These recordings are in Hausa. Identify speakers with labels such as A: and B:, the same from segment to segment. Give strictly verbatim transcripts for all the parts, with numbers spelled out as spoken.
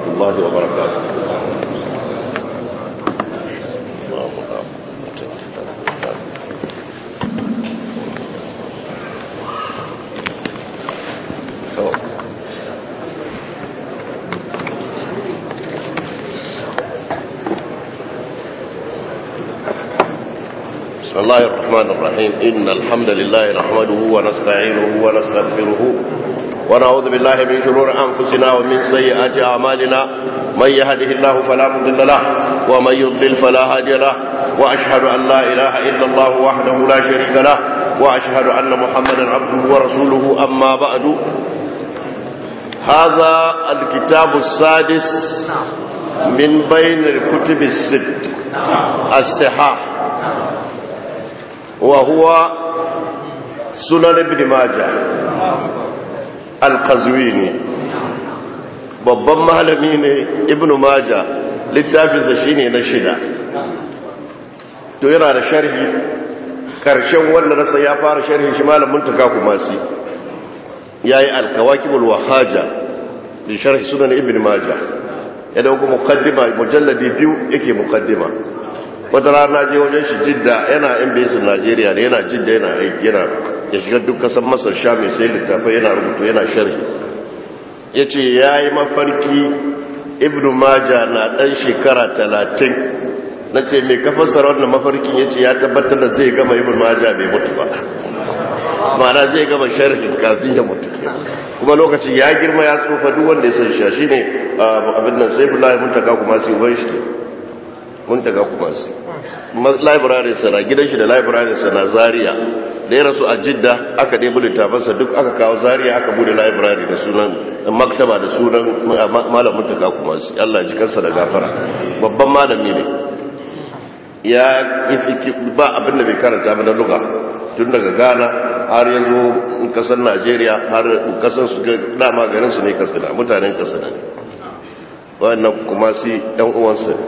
A: الله وبركاته. بسم الله الرحمن الرحيم. إن الحمد لله نحمده ونستعينه ونستغفره ونعوذ بالله من شرور أنفسنا ومن سيئات أعمالنا. من يهده الله فلا مضل له ومن يضلل فلا هادي له وأشهد أن لا إله إلا الله وحده لا شريك له وأشهد أن محمدا عبده ورسوله. أما بعد، هذا الكتاب السادس من بين الكتب الست الصحاح، وهو سنن ابن ماجه القزويني. babban malami ne ibn maja, littafinsa shine na shida, to yana da sharhi. Karshen wanda rasa ya fara sharhi shi malamin taka kumasi yayi al-kawakibul wahaja bi sharhi sunan ibn maja. ya dauko muqaddima mujalladi biyu yake muqaddima. wata rana je wajen shi Jidda, yana embassy Najeriya da yana Jidda yana aiki, yana ya shiga duk kasan Masar, Sham, sai littafai yana rubutu yana sharhi. yace yayi mafarki Ibn Majah na dan shekara talatin. nace me ka fassara wannan mafarkin? yace ya tabbatar da zai gama Ibn Majah bai mutu ba, ma'ana zai gama sharhin kafin ya mutu. kuma lokacin ya girma ya tsufa, duk wanda ya san shi shine abin nan Saifullah Muntaka kuma sai uban shi Muntaka kuma sai library sana gidan shi da library sana Zaria. da ya rasu a Jidda aka dai bude tafansa duk aka kawo Zaria aka bude library da sunan maktaba da sunan malamin Muntaka kuma sai Allah ya ji kansa da gafara. babban malami ne, ya ifiki ba abin da bai karanta ba na lugha, tun daga Ghana har yanzu kasar Najeriya har kasar su dama garin su ne kasar mutanen kasar ne. wannan kuma sai ɗan uwansa ne.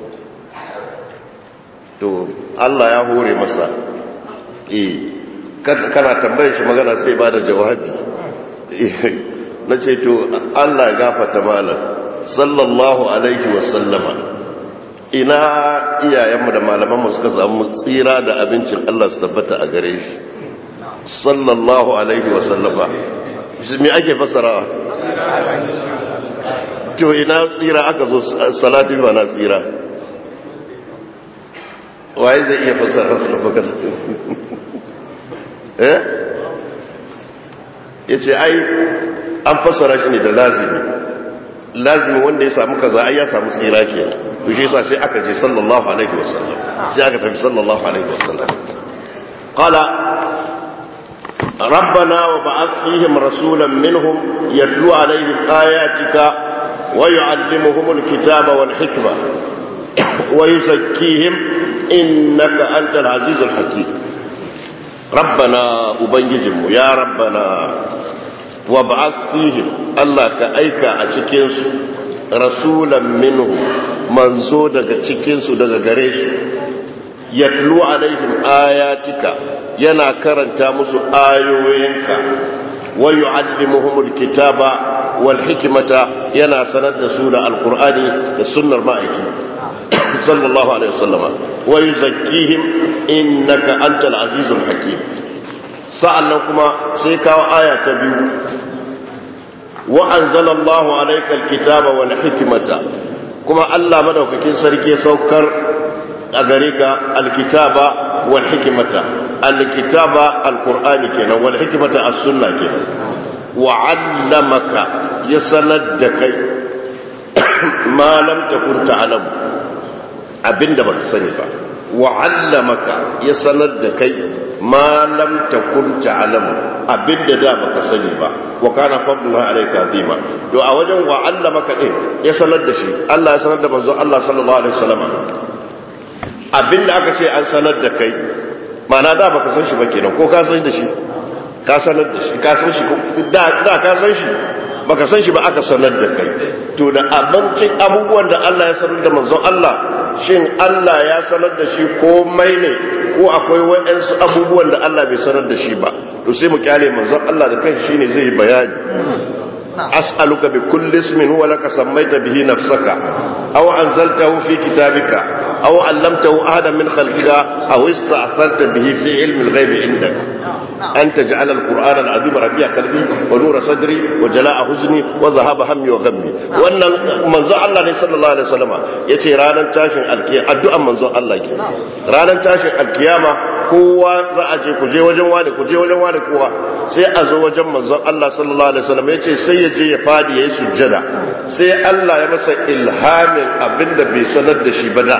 A: to Allah ya hore masa, eh kana tambayar shi magana sai ba da jawabi. na ce to Allah ya gafata malam sallallahu alaihi wasallama, ina iyayenmu da malamanmu suka samu tsira da abincin Allah su tabbata a gare shi sallallahu alaihi wasallama. me ake fasarawa? to ina tsira aka zo salatu ba na tsira, waye zai iya fasara da bakar? eh yace ai an fasara shi ne da lazimi. lazimi wanda ya samu kaza ai ya samu tsira kenan. to shi yasa sai aka je sallallahu alaihi wasallam, sai aka tafi sallallahu alaihi wasallam. qala rabbana wa ba'ath fihim rasulan minhum yatlu alaihim ayatika wa yu'allimuhum alkitaba wal hikma wa yuzakkihim innaka antal azizul hakim. rabbana ubangijinmu ya rabbana wa ba'ath fihim, Allah ka aika a cikin su rasulan minhu, manzo daga cikin su daga gare su, yatlu alaihim ayatika, yana karanta musu ayoyinka, wa yu'allimuhumul kitaba wal hikmata, yana sanar da su da alqur'ani da sunnar ma'aiki sallallahu alaihi wasallama, wa yuzakkihim innaka antal azizul hakim. sa'annan kuma sai kawo aya ta biyu, wa anzalallahu alaykal kitaba wal hikmata, kuma Allah madaukakin sarki saukar a gare ka alkitaba wal hikmata. alkitaba alqur'ani kenan, wal hikmata as-sunna kenan. wa 'allamaka, ya sanar da kai ma lam takun ta'lam, abinda baka sani ba. wa 'allamaka, ya sanar da kai ma lam takun ta'lam, abinda da baka sani ba. wa kana fadlullahi alayka azima. to a wajen wa 'allamaka din ya sanar da shi, Allah ya sanar da manzo Allah sallallahu alaihi wasallam abinda aka ce an sanar da kai, ma'ana da baka san shi ba kenan, ko ka san da shi? ka sanar da shi, ka san shi da da ka san shi, baka san shi ba aka sanar da kai. to da abincin abubuwan da Allah ya sanar da manzon Allah, shin Allah ya sanar da shi komai ne, ko akwai waɗansu abubuwan da Allah bai sanar da shi ba? to sai mu kyale manzon Allah da kai shine zai bayani. as'aluka bi kulli ismin huwa laka sammaita bihi nafsaka aw anzaltahu fi kitabika aw 'allamtahu ahadan min khalqika aw ista'tharta bihi fi 'ilmi al-ghaybi 'indaka أن تجعل القرآن العظيم ربيع قلبي ونور صدري وجلاء حزني وذهاب همي وغمي وأن منزع الله صلى الله عليه وسلم يتي رانا تاشن القيامة الدعاء منزع الله كي رانا تاشن القيامة kowa za a je ku je wajen wani ku je wajen wani kowa sai a zo wajen manzon Allah sallallahu alaihi wasallam yace sai ya je ya fadi yayi sujjada sai Allah ya masa ilhamin abinda bai sanar da shi ba da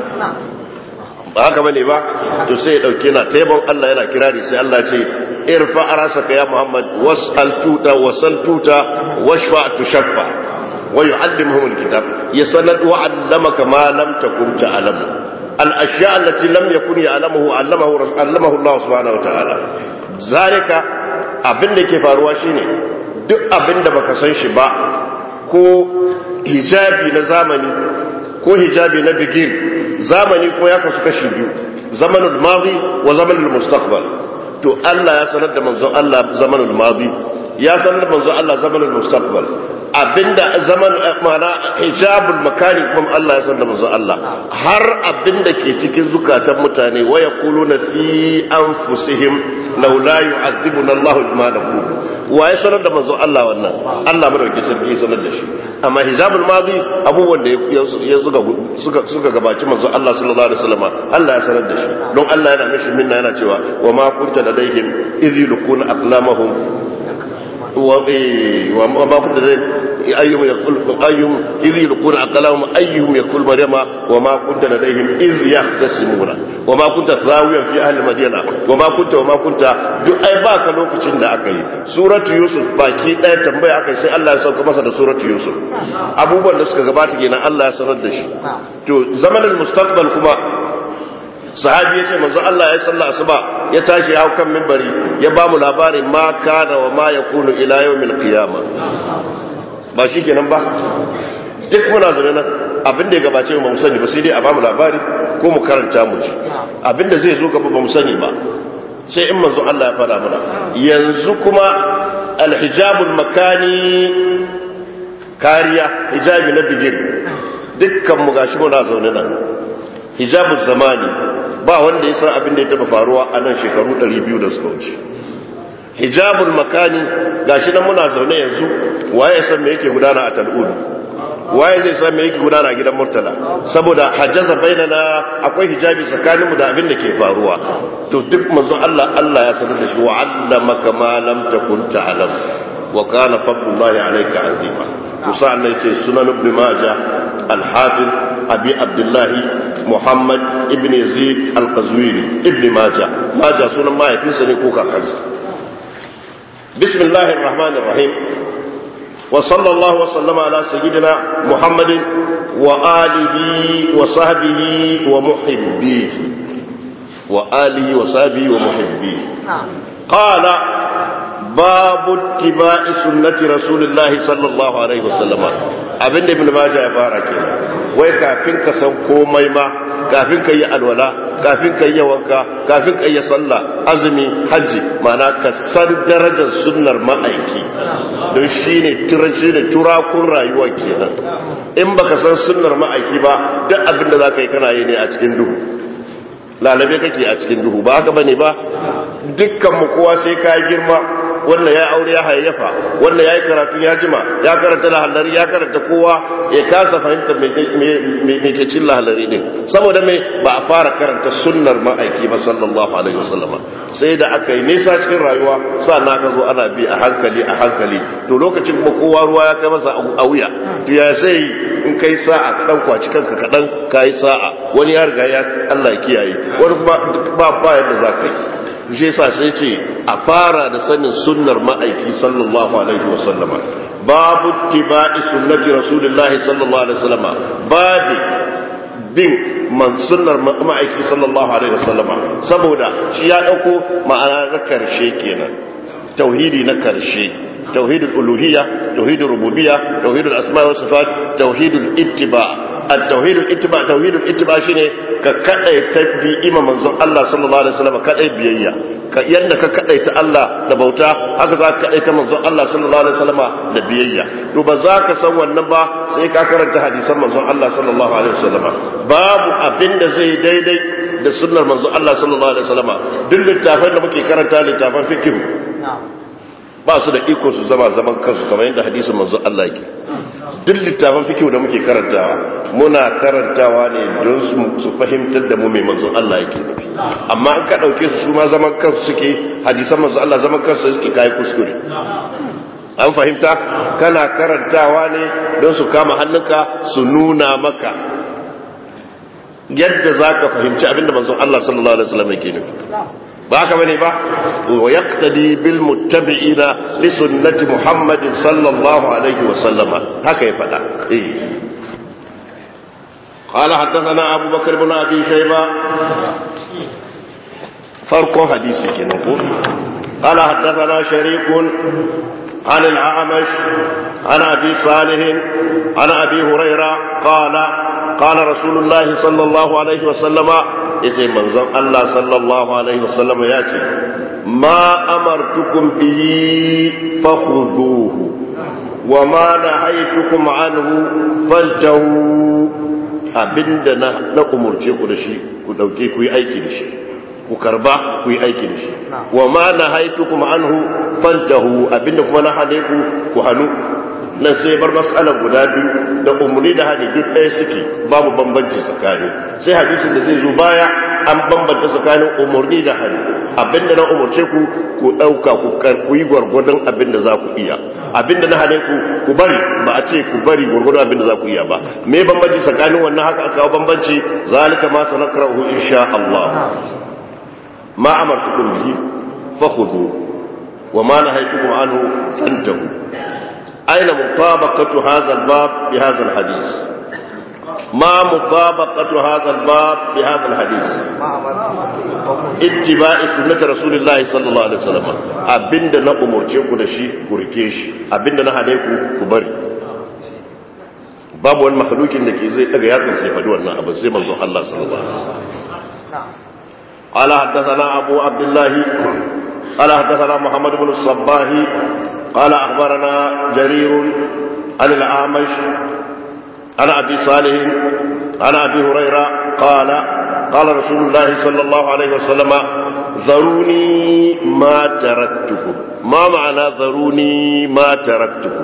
A: ba haka bane ba to sai ya dauke na taibon Allah yana kirari sai Allah ya ce irfa arasaka ya Muhammad was'al tuta wasal tuta washfa tushaffa wa yu'allimuhum alkitab yasanad wa 'allamaka ma lam takun ta'lam al-ashya' allati lam yakun ya'lamuhu 'allamahu allamahu Allah subhanahu wa ta'ala zalika abin da ke faruwa shine duk abin da baka san shi ba ko hijabi na zamani ko hijabi na bigir zamani ko ya kasu kashi biyu zamanul madi wa zamanul mustaqbal to Allah ya sanar da manzon Allah zamanul madi ya sanar da manzon Allah zamanul mustaqbal abinda zaman mana hijabul makani kuma Allah ya sanar da manzon Allah har abinda ke cikin zukatan mutane wa yaquluna fi anfusihim law la yu'adhibuna Allah bima naqulu wa ya sanar da manzon Allah wannan Allah madauki sarki sanar da shi amma hijabul madi abubuwan da ya zuga suka suka gabaci manzon Allah sallallahu alaihi wasallam Allah ya sanar da shi don Allah yana mishi minna yana cewa wa ma kunta ladaihim idh yulquna aqlamahum wa wa ma kunta ladaihim ayyuhum yaqul ayyuhum idh yulquna aqlamahum ayyuhum yaqul maryama wa ma kunta ladaihim idh yahtasimuna wa ma kunta thawiyan fi ahli madyana wa ma kunta wa ma kunta duk ai baka lokacin da aka yi suratu yusuf baki daya tambaya aka sai Allah ya sauka masa da suratu yusuf abubuwan da suka gabata kenan Allah ya sanar da shi to zamanin mustaqbal kuma sahabi ya ce manzo Allah ya salla asuba ya tashi ya kan minbari ya ba mu labarin ma kana wa ma yakunu ila yawmil qiyamah ba shi kenan ba duk muna zaune nan abinda ya gabace mu sani ba sai dai a ba mu labari ko mu karanta mu ji abinda zai zo gaba ba mu sani ba sai in manzo Allah ya fara mana yanzu kuma alhijabul makani kariya hijabi na bigin dukkan mu gashi muna zaune nan hijabul zamani ba wanda ya san abin da ya taba faruwa a nan shekaru ɗari biyu da suka wuce hijabul makani gashi nan muna zaune yanzu waye ya san me yake gudana a tal'udu waye zai san me yake gudana a gidan murtala saboda hajjaza bainana akwai hijabi tsakaninmu da abin da ke faruwa to duk manzo Allah Allah ya sanar da shi wa 'allamaka ma lam takun ta'lam wa kana fadlullahi alayka azima musa annai sai sunan ibn majah al-hafiz abi abdullah muhammad ibn yazid al-qazwini ibn majah majah sunan mahaifinsa ne ko kakansa bismillahir rahmanir rahim وصلى الله وسلم على سيدنا محمد وآله وصحبه ومحبيه وآله وصحبه ومحبيه قال باب اتباع سنة رسول الله صلى الله عليه وسلم abin da ibn majah ya fara kenan wai kafin ka san komai ma kafin ka yi alwala kafin ka yi wanka kafin ka yi sallah azumi haji mana ka san darajar sunnar ma'aiki don shine turan shine turakun rayuwa kenan in baka san sunnar ma'aiki ba duk abin da zaka yi kana yi ne a cikin duhu lalabe kake a cikin duhu ba haka bane ba dukkan mu kowa sai ka girma wannan ya aure ya hayayyafa wannan ya yi karatu ya jima ya karanta lahallari ya karanta kowa ya kasa fahimtar me ke cin lahallari ne saboda mai ba a fara karanta sunnar ma'aiki ba sallallahu alaihi wasallama sai da aka yi nisa cikin rayuwa sannan aka zo ana bi a hankali a hankali to lokacin kuma kowa ruwa ya kai masa a wuya to ya sai in kai sa'a ka dan kwaci kanka kadan kai sa'a wani ya riga ya Allah ya kiyaye wani kuma ba ba yadda za ka yi shi yasa sai ce a fara da sanin sunnar ma'aiki sallallahu alaihi wasallama babu tibai sunnati rasulullahi sallallahu alaihi wasallama babu bin man sunnar ma'aiki sallallahu alaihi wasallama saboda shi ya dauko ma'ana na karshe kenan tauhidi na karshe tauhidul uluhiyya tauhidul rububiyya tauhidul asma wa sifat tauhidul ittiba at-tauhid al-ittiba tauhid al-ittiba shine ka kadaita bi imam manzon Allah sallallahu alaihi wasallam kadai biyayya ka yanda ka kadaita Allah da bauta haka za ka kadaita manzon Allah sallallahu alaihi wasallam da biyayya to ba za ka san wannan ba sai ka karanta hadisan manzon Allah sallallahu alaihi wasallam babu abinda zai daidai da sunnar manzon Allah sallallahu alaihi wasallam duk littafan da muke karanta littafan fiqh ba su da iko su zama zaman kansu kamar yadda hadisin manzo Allah yake duk littafin fikihu da muke karantawa muna karantawa ne don su fahimtar da mu mai manzo Allah yake nufi amma in ka dauke su su ma zaman kansu suke hadisan manzo Allah zaman kansu suke kai kuskure an fahimta kana karantawa ne don su kama hannunka su nuna maka yadda zaka fahimci abinda manzo Allah sallallahu alaihi wasallam yake nufi ba haka bane ba wa yaqtadi bil muttabi'ina li sunnati Muhammadin sallallahu alaihi wa sallama haka ya fada eh qala hadathana Abu Bakr ibn Abi Shayba farqo hadisi kenan ko qala hadathana Shariq عن الأعمش عن أبي صالح عن أبي هريرة قال قال رسول الله صلى الله عليه وسلم إذا منظم الله صلى الله عليه وسلم يأتي ما أمرتكم به فخذوه وما نهيتكم عنه فانتهوا abinda na umurce ku da shi ku dauke ku yi aiki da shi ku karba ku yi aiki da shi wa ma nahaitukum anhu fantahu abinda kuma na hane ku ku hanu nan sai bar mas'alar guda biyu da umri da hadi duk ɗaya suke babu bambanci tsakani sai hadisin da zai zo baya an bambanta tsakanin umurni da hadi abinda na umurce ku ku dauka ku ku yi gwargwadon abinda za ku iya abinda na hane ku ku bari ba a ce ku bari gwargwadon abinda za ku iya ba me bambanci tsakanin wannan haka aka kawo bambanci zalika ma sanakrahu insha Allah ma amartukum bihi fakhudhu wa ma nahaytukum anhu fantahu أين مطابقة هذا الباب بهذا الحديث ما مطابقة هذا الباب بهذا الحديث اتباع سنة رسول الله صلى الله عليه وسلم أبند نأمر تيكو نشي كوريكيش أبند نهديكو كبري باب والمخلوق إنك إذا تغياثا سيفدونا أبو سيما الله صلى الله عليه وسلم قال حدثنا أبو عبد الله قال حدثنا محمد بن الصباح قال أخبرنا جرير عن الأعمش عن أبي صالح عن أبي هريرة قال قال رسول الله صلى الله عليه وسلم ذروني ما تركتكم ما معنى ذروني ما تركتكم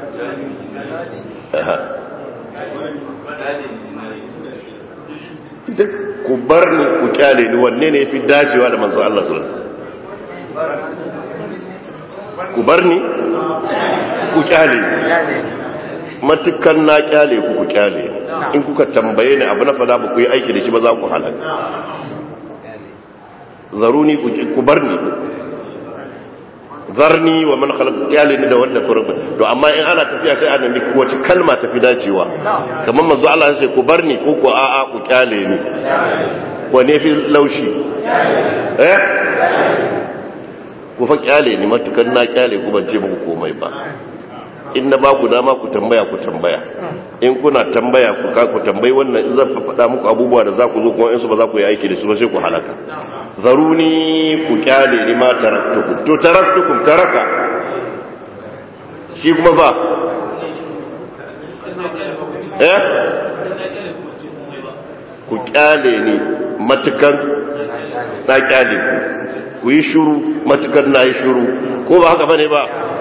A: duk ku bar ni ku kyale ni wanne ne fi dacewa da manzo Allah sallallahu alaihi wasallam ku bar ni ku kyale matukan na kyale ku ku kyale in kuka tambaye ni abu na fada ba ku yi aiki da shi ba za ku halaka zaruni ku bar ni zarni wa man khalaq kyale ni da wanda kurba to amma in ana tafiya sai ana miki wace kalma tafi dacewa kamar manzo Allah ya ce ku bar ni ko ku a'a ku kyale ni wane fi laushi eh ku fa kyale ni matukan na kyale ku ban ce muku komai ba in na ba ku dama ku tambaya ku tambaya in kuna tambaya ku ka ku tambayi wannan in zan faɗa muku abubuwa da za ku zo kuma in su ba za ku yi aiki da su ba sai ku halaka zaruni ku kyale ni ma taraktukum to taraktukum taraka shi kuma fa eh ku kyale ni matukan na kyale ku ku yi shuru matukan na yi shuru ko ba haka bane ba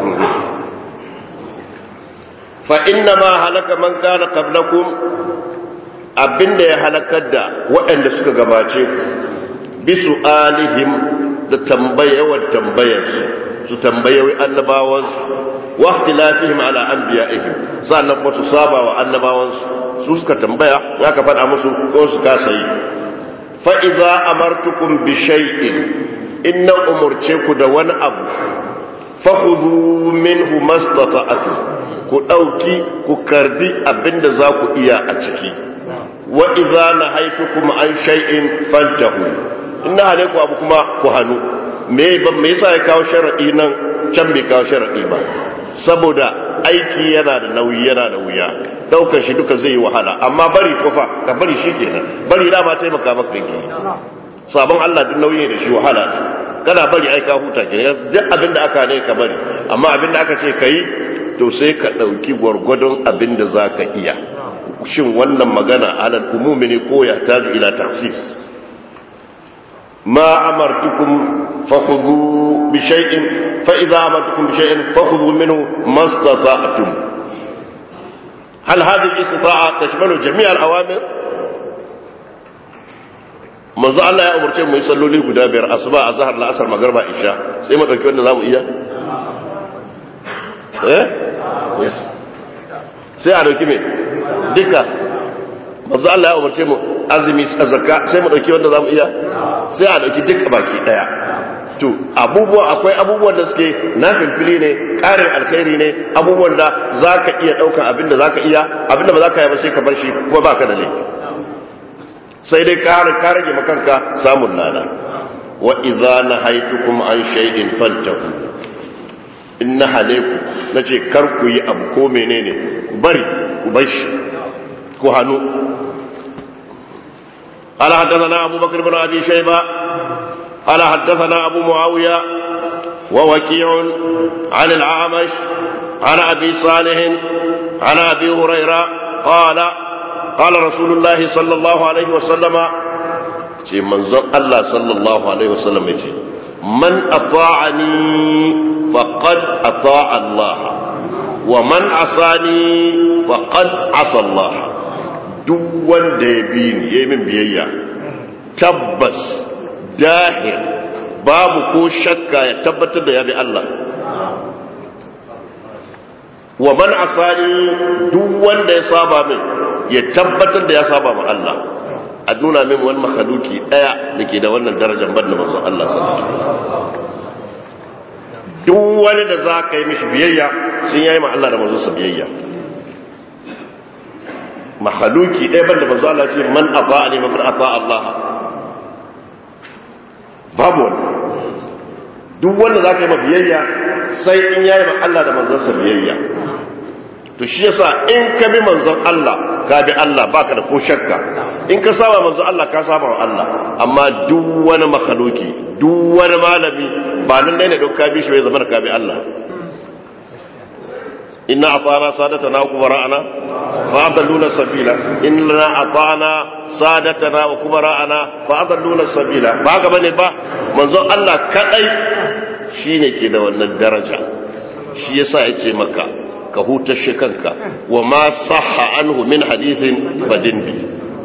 A: fa inna ma halaka man kana qablakum abinda ya halakar da waɗanda suka gabace ku bi su'alihim da tambayawar tambayarsu su tambayoyi annabawansu wa ikhtilafihim ala anbiya'ihim sannan kuma su saba wa annabawansu su suka tambaya ya ka faɗa musu ko su kasa yi fa idza amartukum bi shay'in inna umurce ku da wani abu fakhudhu minhu mastata'tum ku dauki ku karbi abinda za ku iya a ciki wa idza nahaytukum an shay'in fantahu inna hane ku abu kuma ku hanu me ban me yasa ya kawo sharadi nan can bai kawo sharadi ba saboda aiki yana da nauyi yana da wuya daukar shi duka zai yi wahala amma bari kofa ka bari shikenan bari da ba taimaka maka yake sabon Allah duk nauyi da shi wahala ne kana bari ai ka huta kenan duk abinda aka ne ka bari amma abinda aka ce kai to sai ka dauki gurgudun abinda zaka iya shin wannan magana alal umumi ne ko ya taju ila takhsis ma amartukum fakhudhu bi shay'in fa idza amartukum bi shay'in fakhudhu minhu mastata'tum hal hadhihi istita'a tashmalu jami' al-awamir manzo Allah ya umarce mu yi salloli guda biyar asuba azhar la'asar magriba isha sai mu dauki wanda zamu iya eh yes sai a dauki me duka manzo Allah ya umarce mu azumi zakka sai mu dauki wanda zamu iya sai a dauki duka baki daya to abubuwa akwai abubuwan da suke nafilfili ne karin alkhairi ne abubuwan da zaka iya daukan abinda zaka iya abinda ba zaka yi ba sai ka bar shi kuma baka da laifi sai dai ka rage makanka samun lada wa idza nahaytukum an shay'in fantahu inna halayku nace kar ku yi abu ko menene ku bari ku bashi ku hanu ala hadathana Abu Bakr ibn Abi Shayba ala hadathana Abu Muawiya wa Waqi'un 'an al-A'mash 'an Abi Salih 'an Abi Hurayra qala قال رسول الله صلى الله عليه وسلم ce manzon Allah sallallahu alaihi wasallam yace man ata'ani faqad ata'a Allah wa man asani faqad asa Allah duk wanda ya bi ni yayin min biyayya tabbas dahir babu ko shakka ya tabbatar da ya bi Allah wa man asani duk wanda ya saba min ya tabbatar da ya saba ma Allah a nuna min wani makhluki daya dake da wannan darajar banda manzon Allah sallallahu alaihi wasallam duk wani da zaka yi mishi biyayya sun yayi ma Allah da manzon sa biyayya makhluki daya banda manzon Allah ce man ata'ani fa ata Allah babu wani duk wanda zaka yi ma biyayya sai in yayi ma Allah da manzon sa biyayya to shi yasa in ka bi manzon Allah ka bi Allah baka da ko shakka in ka saba manzon Allah ka saba wa Allah amma duk wani makhluki duk wani malami ba nan ne don ka bi shi bai zama ka bi Allah inna atana sadatana wa kubara'ana fa adalluna sabila inna atana sadatana wa kubara'ana fa adalluna sabila ba ga bane ba manzon Allah kadai shine ke da wannan daraja shi yasa yace maka ka hutar shi kanka wa ma sahha anhu min hadithin fadin bi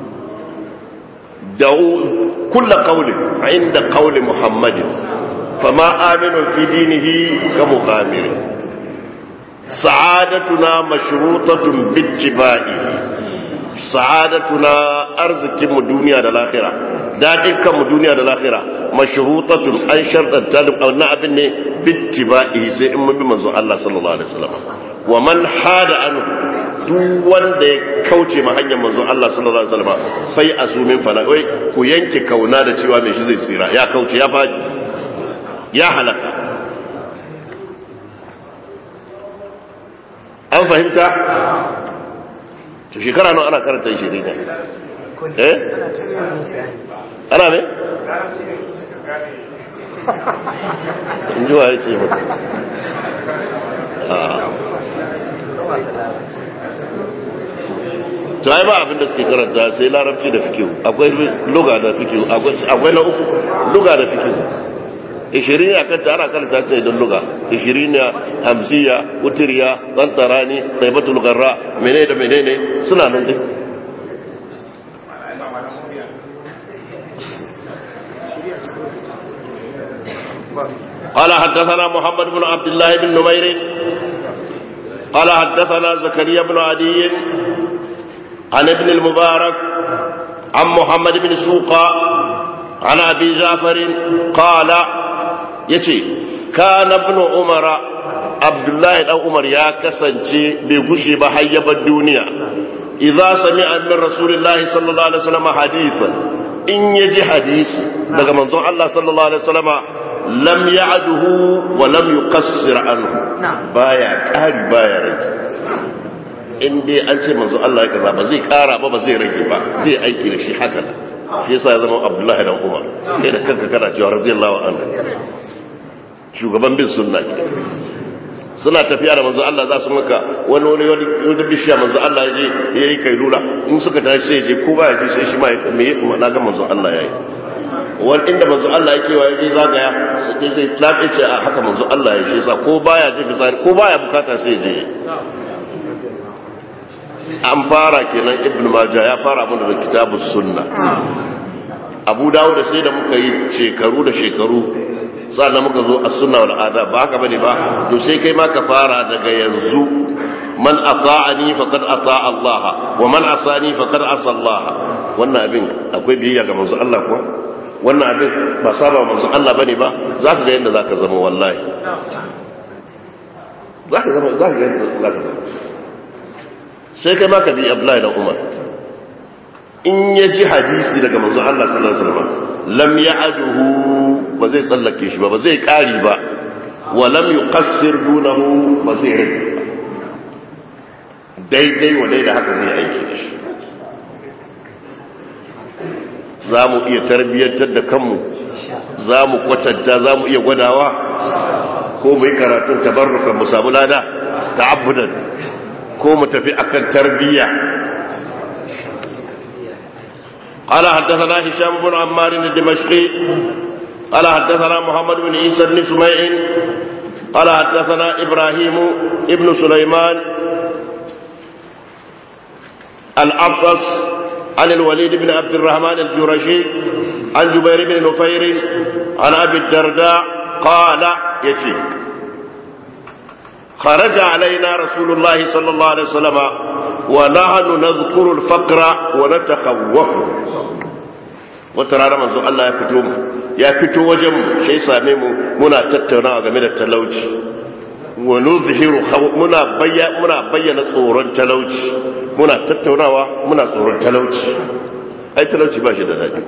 A: da'u kull qawli inda qawli muhammadin fama aminu fi dinihi ka muqamir sa'adatuna mashrutatun bittiba'i sa'adatuna arzikin mu duniya da lahira dadin kan mu duniya da lahira mashrutatun an shartan talib na abin ne bittiba'i sai in mun bi manzon Allah sallallahu alaihi wasallam wa man hada anhu duk wanda ya kauce ma hanyar manzon Allah sallallahu alaihi wasallam fai azumin fala wai ku yanke kauna da cewa me shi zai tsira ya kauce ya faɗi ya halaka an fahimta to shekara nan ana karanta shi ne eh ana ne in ji wa ya ce mata to ai ba abinda suke karanta sai larabci da fikihu akwai luga da fikihu akwai na uku luga da fikihu ishirin ya kanta ana karanta ta idan luga ishirin ya hamsiya utiriya tsantarani taibatul garra menene da menene suna nan dai قال حدثنا محمد بن عبد الله بن نمير قال حدثنا زكريا بن عدي عن ابن المبارك عن محمد بن سوقا عن أبي جعفر قال يتي كان ابن عمر عبد الله بن عمر يا كسنتي بغشي بحيب الدنيا إذا سمع من رسول الله صلى الله عليه وسلم حديثا إن يجي حديث daga manzon Allah sallallahu alaihi wasallama lam ya'duhu wa lam yuqassir anhu baya kari baya rage in dai an ce manzo Allah ya kaza ba zai kara ba ba zai rage ba zai aiki da shi haka da shi yasa ya zama Abdullahi dan Umar kai da kanka kana cewa radiyallahu anhu shugaban bin sunna ke suna tafiya da manzo Allah za su maka wani wani wani bishiya manzo Allah ya je yayi kailula in suka tashi sai je ko ba ya je sai shi ma ya me na ga manzo Allah yayi wani inda manzo Allah yake wa yaje zagaya sai sai labe ce a haka manzo Allah ya shi sa ko baya je bisani ko baya bukata sai je an fara kenan Ibn Majah ya fara mun da kitabus sunna Abu Dawud sai da muka yi shekaru da shekaru sannan muka zo as-sunna wal adab ba haka bane ba to sai kai ma ka fara daga yanzu man ata'ani faqad ata'a Allah wa man asani faqad asa Allah wannan abin akwai biyayya ga manzo Allah kuwa wannan abin ba saba manzo Allah bane ba zaka ga yanda zaka zama wallahi zaka zama zaka ga yanda zaka zama sai kai ma ka bi Abdullahi da Umar in yaji hadisi daga manzo Allah sallallahu alaihi wasallam lam ya'aduhu ba zai tsallake shi ba ba zai kari ba wa lam yuqassir dunahu ba zai rage daidai wa daidai haka zai aiki da shi za mu iya tarbiyyantar da kanmu za mu kwatanta za mu iya gwadawa ko mu yi karatun tabarrukan mu samu lada ta'abbudan ko mu tafi akan tarbiyya قال حدثنا هشام بن عمار الدمشقي قال حدثنا محمد بن عيسى بن سميع قال حدثنا إبراهيم ابن سليمان الأبطس عن الوليد بن عبد الرحمن الجرشي عن جبير بن نفير عن أبي الدرداء قال يتي خرج علينا رسول الله صلى الله عليه وسلم ونحن نذكر الفقر ونتخوف وترى منذ الله يفتو ya fito wajen mu sai same mu muna tattaunawa game da talauci wa nuzhiru muna bayyana muna bayyana tsoron talauci muna tattaunawa muna tsoron talauci ai talauci ba shi da dadi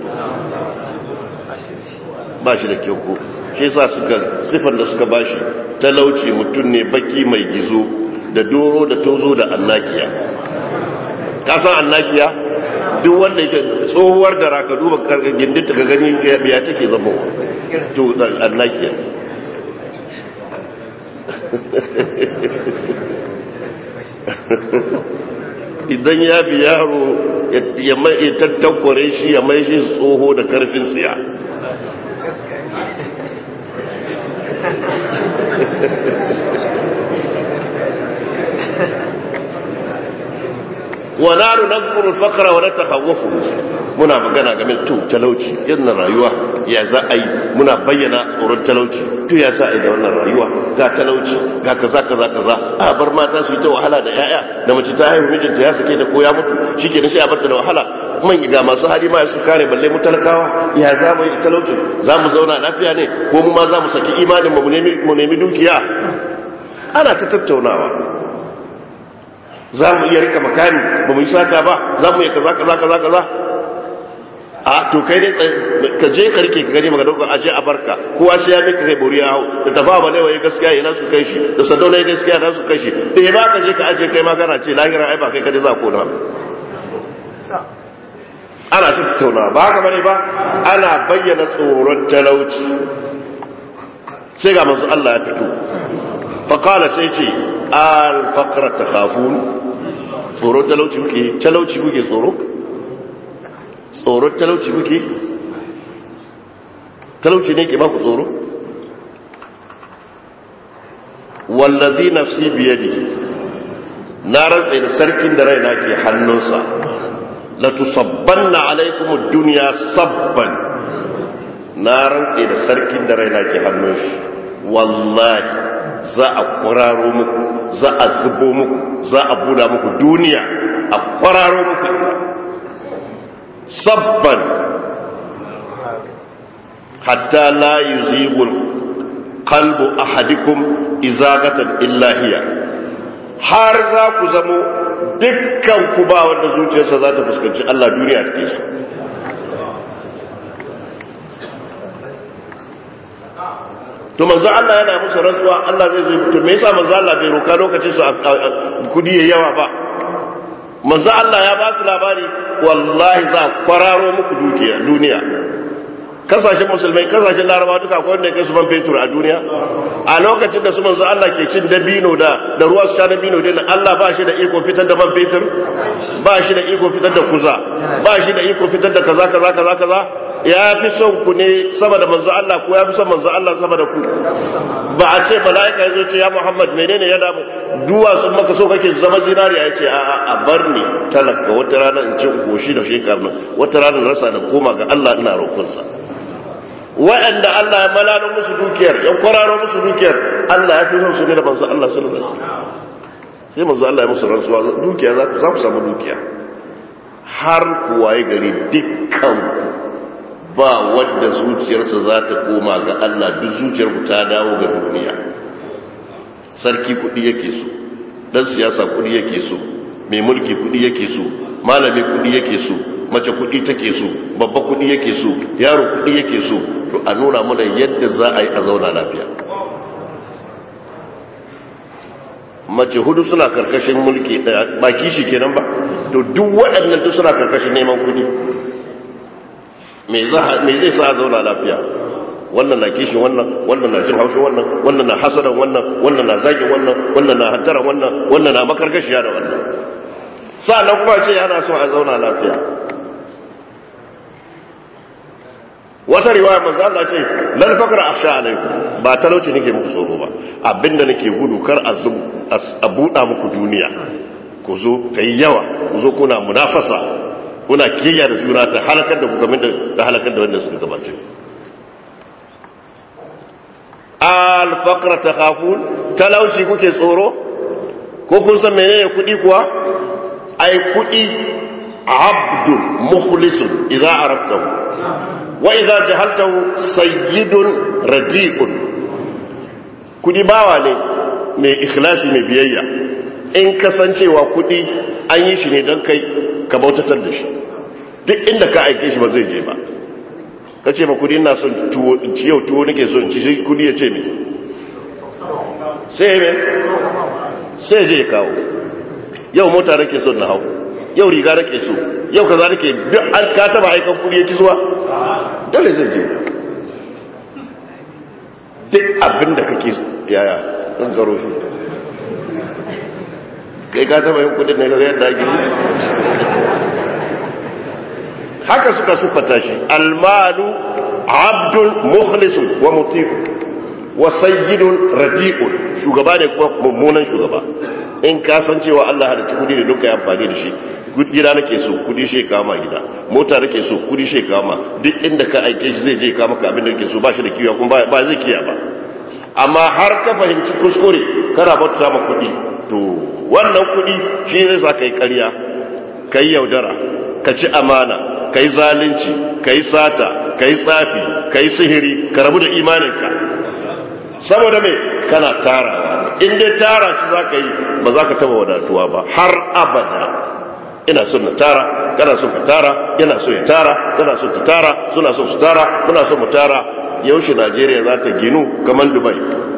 A: ba shi da kyau ko shi yasa suka sifar da suka bashi talauci mutun ne baki mai gizo da doro da tozo da annakiya ka san annakiya duk wanda yake tsohuwar da raka duba gindinta ka gani biya take zama to annakiya idan ya bi yaro ya mai tattakware shi ya mai shi tsoho da karfin tsiya wa naru nadhkuru al-faqra wa natakhawwafu muna magana game da talauci irin rayuwa ya za a yi muna bayyana tsoron talauci to ya sa a yi da wannan rayuwa ga talauci ga kaza kaza kaza a bar mata su yi ta wahala da yaya da mace ta haihu mijinta ya sake ta ko ya mutu shikenan sai a barta da wahala man ga masu hali ma su kare balle mu talakawa ya za mu yi talauci za mu zauna lafiya ne ko mu ma za mu saki imanin mu nemi dukiya ana ta tattaunawa za mu iya rika makami ba mu yi sata ba za mu iya kaza kaza kaza kaza a to kai ne ka je ka rike ka gani maka dauka aje a barka kowa sai ya mika kai buriya hau da tafa ba ne waye gaskiya ina su kai shi da sadauna ya gaskiya na su kai shi da ya ba ka je ka aje kai ma kana ce lahira ai ba kai kadai za ko na ana tattauna ba haka bane ba ana bayyana tsoron talauci sai ga manzo Allah ya fito fa qala sai ce al faqra takhafun tsoro talauci muke talauci muke tsoro tsoron talauci muke talauci ne ke ba ku tsoro wallazi nafsi biyadihi na rantsa da sarkin da raina ke hannunsa la tusabbanna alaikum ad-dunya sabban na rantsa da sarkin da raina ke hannun shi wallahi za a kwararo muku za a zubo muku za a buda muku duniya a kwararo muku sabban hatta la yuzigul qalbu ahadikum izagatan illa hiya har za ku zamo dukkan ku ba wanda zuciyarsa za ta fuskanci Allah duniya take so to manzo Allah yana musu rantsuwa Allah zai zo to me yasa manzo Allah bai roka lokacin su kudi yayi yawa ba manzo Allah ya ba su labari wallahi za kwararo muku dukiya duniya kasashen musulmai kasashen larabawa duka akwai wanda kai su man fetur a duniya a lokacin da su manzo Allah ke cin dabino da da ruwa su sha dabino din Allah ba shi da iko fitar da man fetur ba shi da iko fitar da kuza ba shi da iko fitar da kaza kaza kaza kaza ya fi son ku ne sama da manzo Allah ko ya fi son manzo Allah sama da ku ba a ce malaika yazo ce ya Muhammad menene ya damu duwa sun maka so kake zama zinariya yace a a a bar ni talaka wata rana in ci goshi da shekaru wata rana rasa da koma ga Allah ina roƙonsa wa'anda Allah ya malalo musu dukiyar ya kwararo musu dukiyar Allah ya fi son su ne da manzo Allah sallallahu alaihi wasallam sai manzo Allah ya musu rantsuwa dukiya za ku samu dukiya har kuwaye gari dukkan ba wadda zuciyarsa za ta koma ga Allah duk zuciyarku ta dawo ga duniya sarki kudi yake so dan siyasa kudi yake so mai mulki kudi yake so malami kudi yake so mace kudi take so babba kudi yake so yaro kudi yake so to a nuna mana yadda za a yi a zauna lafiya mace hudu suna karkashin mulki daya ba kishi kenan ba to duk waɗannan duk suna karkashin neman kudi me zai sa zauna lafiya wannan na kishin wannan wannan na jin haushin wannan wannan na hasadan wannan wannan na zagin wannan wannan na hantara wannan wannan na makarkashiya da wannan sa'annan kuma ce yana so a zauna lafiya wata riwaya manzo Allah ce lan fakra akhsha alaikum ba talauci nake muku tsoro ba abinda nake gudu kar a buɗa muku duniya ku zo kai yawa ku zo kuna munafasa kuna kiyaya da juna ta halakar da ku kamar da halakar da wanda suka gabace al-faqra takhafun talauci kuke tsoro ko kun san menene kudi kuwa ai kudi abdun mukhlisun idza araftahu wa idza jahaltahu sayyidun radi'un kudi bawa ne mai ikhlasi mai biyayya in kasancewa kudi an yi shi ne don kai ka bautatar da shi duk inda ka aike shi ba zai je ba ka ce ma kudi ina son tuwo yau tuwo nake son ci shi kudi ya ce mi sai me sai je kawo yau mota nake son na hau yau riga nake so yau kaza nake duk an ka taba aikan kudi ya ci zuwa dole zai je duk abin da kake yaya kan garo shi kai ka taba yin kudin ne ga yadda ake haka suka siffata shi almalu abdul mukhlisun wa muti'u wa sayyidun radi'un shugaba ne kuma mummunan shugaba in ka san cewa Allah halicci kudi ne duka ya amfani da shi gida nake so kudi shi kama gida mota nake so kudi shi kama duk inda ka aike shi zai je kama ka abin da kake so ba shi da kiyaye kuma ba zai kiyaye ba amma har ka fahimci kuskure kana bauta ma kudi to wannan kudi shi zai sa kai ƙarya kai yaudara ka ci amana kai zalunci kai sata kai tsafi kai sihiri ka rabu da imaninka saboda me kana tarawa in dai tara shi zaka yi ba za ka taba wadatuwa ba har abada ina son na tara kana son ka tara ina so ya tara kana son ta tara suna son su tara muna son mu tara yaushe Najeriya za ta ginu kaman Dubai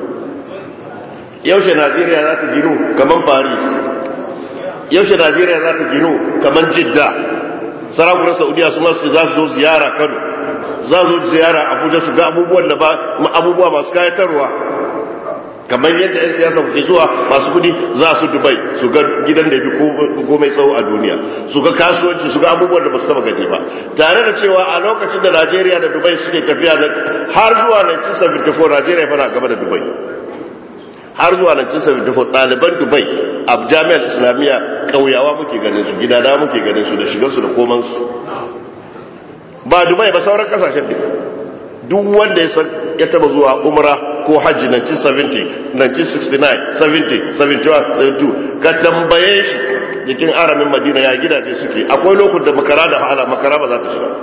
A: yaushe Najeriya za ta ginu kaman Paris yaushe Najeriya za ta ginu kaman Jidda sarakunan Saudiya su masu za su zo ziyara Kano za su zo ziyara Abuja su ga abubuwan da ba abubuwa masu kayatarwa kamar yadda 'yan siyasa kuke zuwa masu kudi za su Dubai su ga gidan da ya fi komai tsawo a duniya su ga kasuwanci su ga abubuwan da ba su taba gani ba tare da cewa a lokacin da Najeriya da Dubai suke tafiya har zuwa nineteen seventy-four Najeriya fara gaba da Dubai har zuwa nineteen seventy-four ɗaliban Dubai a jami'ar Islamiyya ƙauyawa muke ganin su gidana muke ganin su da shigarsu da komansu ba Dubai ba sauran kasashen ne duk wanda ya san ya taba zuwa umra ko hajji nineteen seventy nineteen sixty-nine seventy seventy-one seventy-two ka tambaye shi jikin aramin Madina ya gidaje suke akwai lokacin da makara da hala makara ba za ta shiga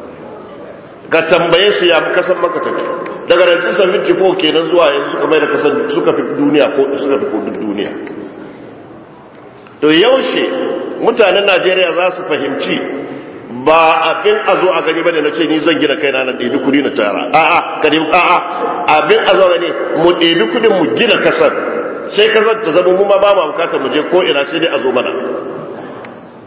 A: ka tambaye su ya kasan maka take daga nineteen seventy-four kenan zuwa yanzu suka mai da kasan suka fi duniya ko suka fi kodin duniya to yaushe mutanen Najeriya za su fahimci ba abin a zo a gani ba da na ce ni zan gina kaina na ɗebi kudi na tara a'a kadi a'a abin a zo gani mu ɗebi kudin mu gina kasar sai kasar ta zama mu ma ba mu bukatar mu je ko ina sai dai a zo mana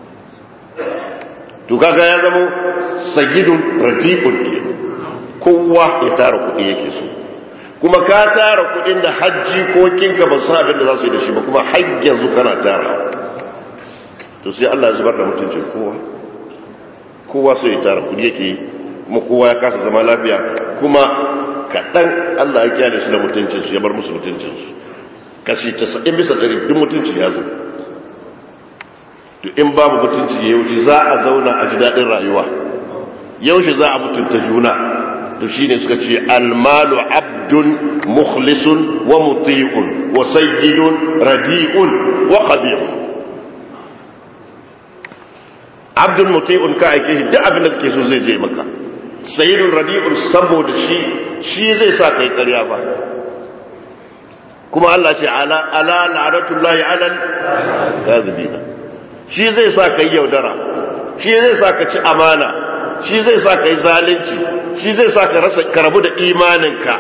A: to kaga ya zama sagidun radiqun ke kowa ya tara kudi yake so kuma ka tara kudin da hajji ko kinka ba san abin da za su yi da shi ba kuma har yanzu kana tara to sai Allah ya zubar da mutuncin kowa kowa so ya tara kudi yake kuma kowa ya kasa zama lafiya kuma kaɗan Allah ya kyale su da mutuncinsu ya bar musu mutuncinsu kashi casa'in bisa ɗari duk mutunci ya zo to in babu mutunci yaushe za a zauna a ji daɗin rayuwa yaushe za a mutunta juna to shine suka ce almalu abdun mukhlisun wa muti'un wa sayyidun radi'un wa qabihun abdun muti'un ka aike duk abin da kake so zai je maka sayyidun radi'un saboda shi shi zai sa kai ƙarya ba kuma Allah ce ala ala la'natullahi alal kadhibina shi zai sa kai yaudara shi zai sa ka ci amana shi zai sa kai zalunci shi zai sa ka rasa karabu da imaninka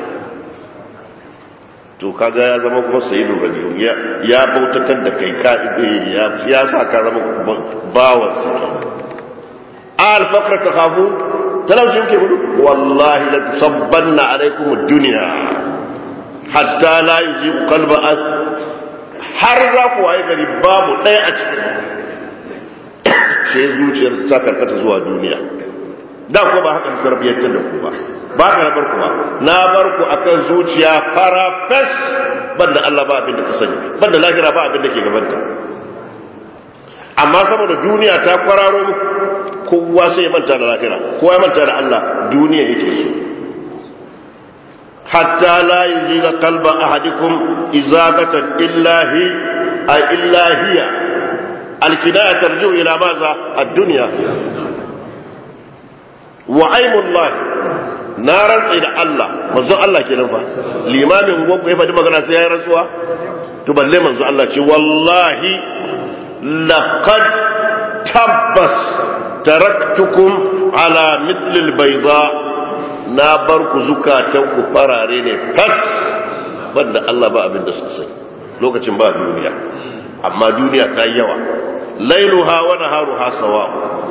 A: to kaga ya zama kuma sayyidun radi'un ya ya bautatar da kai ka ya ya sa ka zama bawan sa al faqra takhafu talauci ke gudu wallahi la tusabbanna alaikum ad-dunya hatta la yuziqu qalba har za ku waye gari babu ɗaya a cikin shi zuciyar ta karkata zuwa duniya da ko ba haka tarbiyyar ta da ku ba ba ka bar ku ba na bar ku akan zuciya farafes banda Allah ba abin da ta sani banda lahira ba abin da ke gabanta amma saboda duniya ta kwararo muku kowa sai ya manta da lahira kowa ya manta da Allah duniya yake so hatta la yuziga qalba ahadikum izagatan illahi ay illahiya alkidaya tarju ila maza ad-dunya wa aymullah naran da Allah manzo Allah kenan fa limamin gogo ya faɗi magana sai ya rantsuwa to balle manzo Allah ce wallahi laqad tabbas taraktukum ala mithlil bayda na bar ku zukatan ku farare ne fas banda Allah ba abin da suka sani lokacin ba duniya amma duniya ta yi yawa lailuha wa naharuha sawa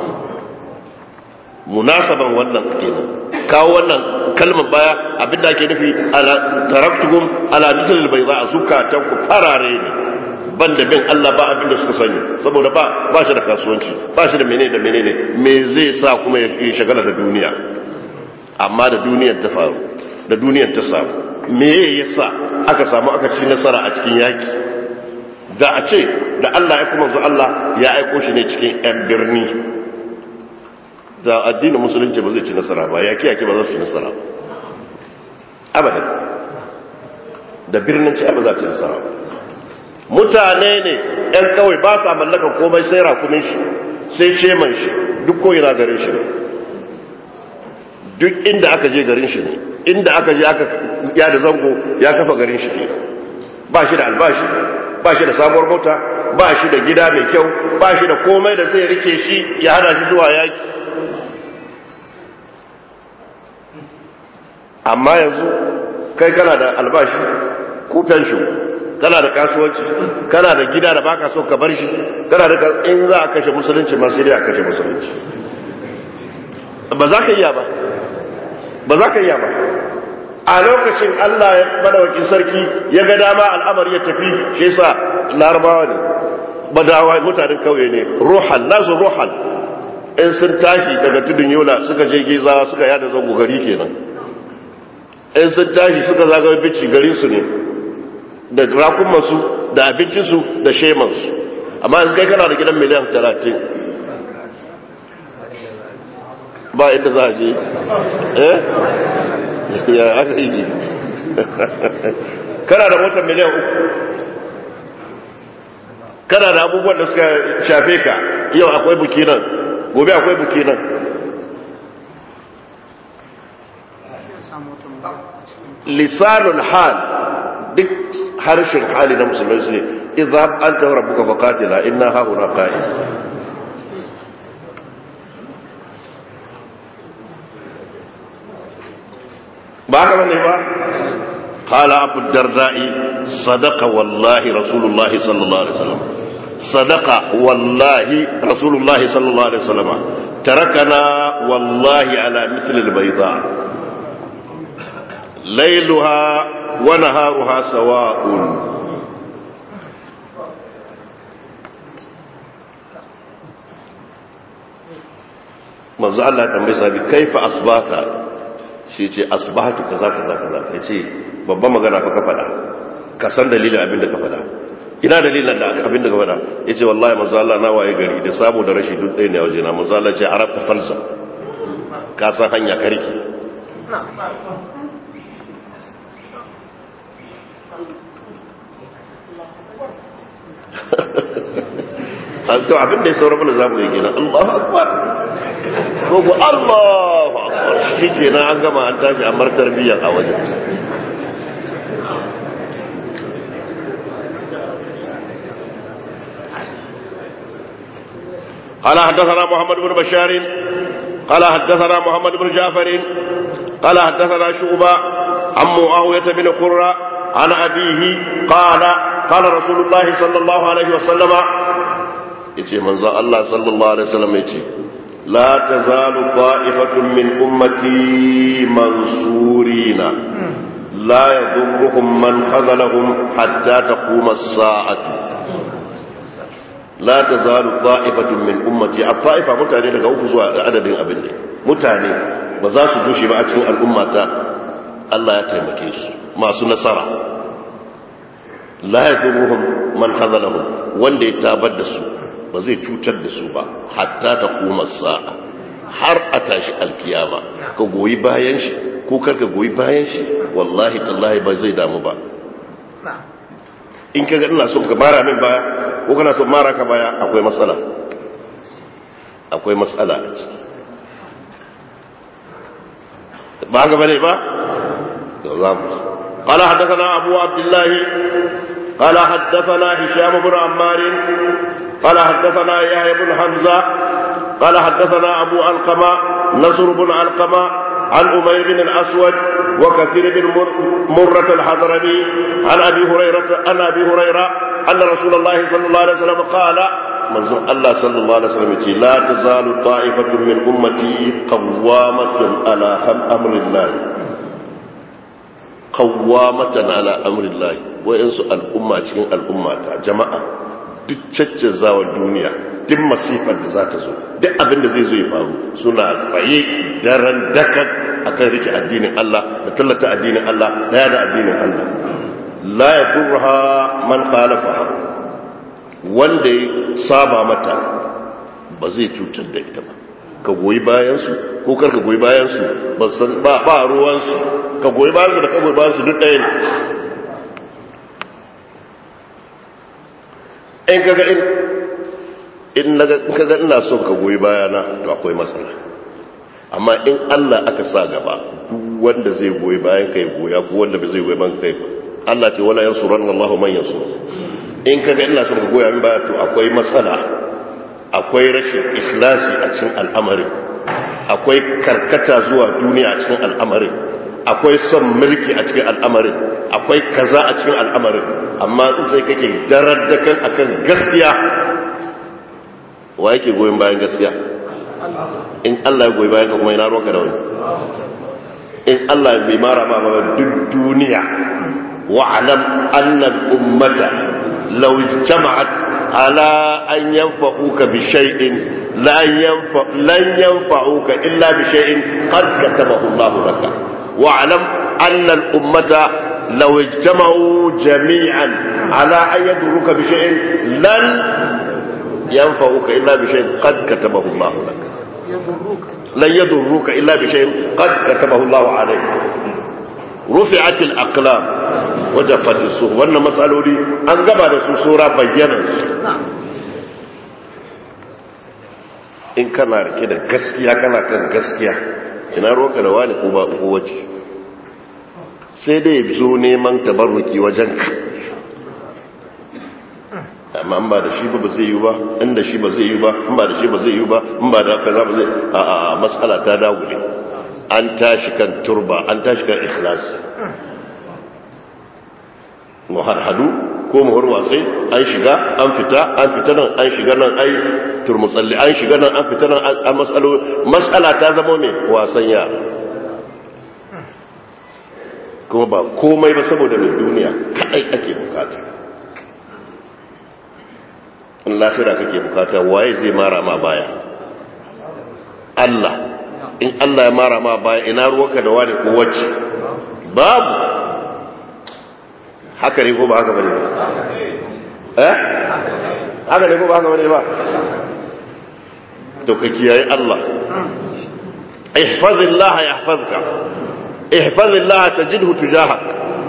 A: munasaban wannan kenan kawo wannan kalmar baya abin da ake nufi ala taraktukum ala mithlil bayda zukatan ku farare ne banda bin Allah ba abin da suka sani saboda ba ba shi da kasuwanci ba shi da menene da menene me zai sa kuma ya shagala da duniya amma da duniyar ta faru da duniyar ta samu me yasa aka samu aka ci nasara a cikin yaki da a ce da Allah ya kuma zuwa Allah ya aiko shi ne cikin yan birni da addinin musulunci ba zai ci nasara ba yaki yaki ba za su ci nasara abadan da birnin ci ba za ci nasara ba mutane ne ‘yan kawai ba sa mallakar komai sai rakumin shi sai ceman shi duk ko yana garin shi ne duk inda aka je garin shi ne inda aka je aka yada zango ya kafa garin shi ne ba shi da albashi ba shi da sabuwar mota ba shi da gida mai kyau ba shi da komai da zai rike shi ya hada shi zuwa yaki amma yanzu kai kana da albashi ko fensho kana da kasuwanci kana da gida da baka so ka bar shi kana da in za a kashe musulunci ma sai dai a kashe musulunci ba za ka iya ba ba za ka iya ba a lokacin Allah ya madawakin sarki ya ga dama al'amari ya tafi shi yasa larabawa ne badawa mutanen kauye ne ruhan nasu ruhan in sun tashi daga tudun yola suka je gezawa suka yada zango gari kenan in sun tashi suka zagaye bici garin su ne da rakumansu da abincinsu da shemansu amma yanzu kai kana da gidan miliyan talatin ba inda za a je eh ya aka yi kana da motar miliyan uku kana da abubuwan da suka shafe ka yau akwai buki nan gobe akwai buki nan lisanul hal duk harshen hali na musulmai su ne idza anta rabbuka faqatila inna hauna qa'im ba ka bane ba qala abu darda'i sadaqa wallahi rasulullahi sallallahu alaihi wasallam sadaqa wallahi rasulullahi sallallahu alaihi wasallam tarakana wallahi ala mithl albayda laylaha wa naharuha sawa'un manzo Allah tambaye sabi kaifa asbata shi ce asbahatu kaza kaza kaza yace babban magana fa ka fada ka san dalilin abin da ka fada ina dalilin da abin da ka fada yace wallahi manzo Allah na waye gari da sabo da rashi duk ɗaya ne waje na manzo Allah ce arabta falsa ka san hanya karki to abin da ya saura mana zamu yi kenan Allahu akbar ko Allahu akbar shi kenan an gama an tashi a martar biyan a wajen قال حدثنا محمد بن بشار قال حدثنا محمد بن جعفر قال حدثنا شعبة عن معاوية بن قرة عن أبيه قال قال رسول الله صلى الله عليه وسلم يتي منزل الله صلى الله عليه وسلم يتي لا تزال طائفة من أمتي منصورين لا يضرهم من خذلهم حتى تقوم الساعة لا تزال طائفة من أمتي الطائفة متعني لك أوفزوا عدد أبن متعني وزاس دوشي بأتهم الأمة الله يتهمكيش ما سنسرع لا يضرهم من خذلهم وان يتابدسوا ba zai cutar da su ba hatta ta kuma sa'a har a tashi alkiyama ka goyi bayan shi ko karka goyi bayan shi wallahi tallahi ba zai damu ba in ka ga ina son ka mara min baya ko kana son mara ka baya akwai matsala akwai matsala a ciki ba ga bane ba to za mu قال حدثنا أبو عبد الله قال حدثنا هشام بن عمار قال حدثنا يحيى بن حمزة قال حدثنا أبو علقمة نصر بن علقمة عن أمير بن الأسود وكثير بن مرة الحضرمي عن أبي هريرة عن أبي هريرة أن رسول الله صلى الله عليه وسلم قال منظر الله صلى الله عليه وسلم لا تزال طائفة من أمتي قوامة على أمر الله قوامة على أمر الله وينسوا الأمة الأمة جماعة duk caccazawar duniya duk masifar da za ta zo duk abin da zai zo ya faru suna tsaye daren dakan akan rike addinin Allah da tallata addinin Allah da yada addinin Allah la yadurha man khalafaha wanda ya saba mata ba zai cutar da ita ba ka goyi bayan su ko kar ka goyi bayan su ba san ba ba ruwan su ka goyi bayan su da ka goyi bayan su duk ɗaya ne in kaga in in naga kaga ina son ka goyi bayana to akwai matsala amma in Allah aka sa gaba duk wanda zai goyi bayan kai goya ko wanda ba zai goyi bayan kai Allah ce wala yansuran Allahu man yansur in kaga ina son ka goya min baya to akwai matsala akwai rashin ikhlasi a cikin al'amarin akwai karkata zuwa duniya a cikin al'amarin akwai son mulki a cikin al'amarin akwai kaza a cikin al'amarin amma sai kake darar da kan akan gaskiya wa yake goyon bayan gaskiya in Allah ya goyi bayan ka kuma ina ruwanka da wani in Allah bai mara ma ba duk duniya wa alam anna al-ummata law ijtama'at ala an yanfa'uka bi shay'in la yanfa lan yanfa'uka illa bi shay'in qad katabahu Allah laka واعلم أن الأمة لو اجتمعوا جميعا على أن يضروك بشيء لن ينفعوك إلا بشيء قد كتبه الله لك لن يضروك إلا بشيء قد كتبه الله عليك رفعت الأقلام وجفت الصحف وأن مسألة دي أنقبها سورة بينا إن كان كده قسكيا كان كان قسكيا ina roka da wani ko ba ko waje sai dai zo neman tabarruki wajen ka amma an ba da shi ba zai yi ba inda shi ba zai yi ba in ba da shi ba zai yi ba in ba da kaza ba zai a a mas'ala ta dagule an tashi kan turba an tashi kan ikhlas muharhadu ko muhur wasai an shiga an fita an fita nan an shiga nan ai turmutsalli an shiga nan an fita nan an mas'alo mas'ala ta zama mai wasan yara kuma ba komai ba saboda mai duniya kadai ake bukata in lafira kake bukata waye zai mara ma baya Allah in Allah ya mara ma baya ina ruwanka da wani ko wacce babu haka ne ko ba haka bane ba eh haka ne ko ba haka bane ba to ka kiyaye Allah ihfazillah yahfazka ihfazillah tajidhu tujahak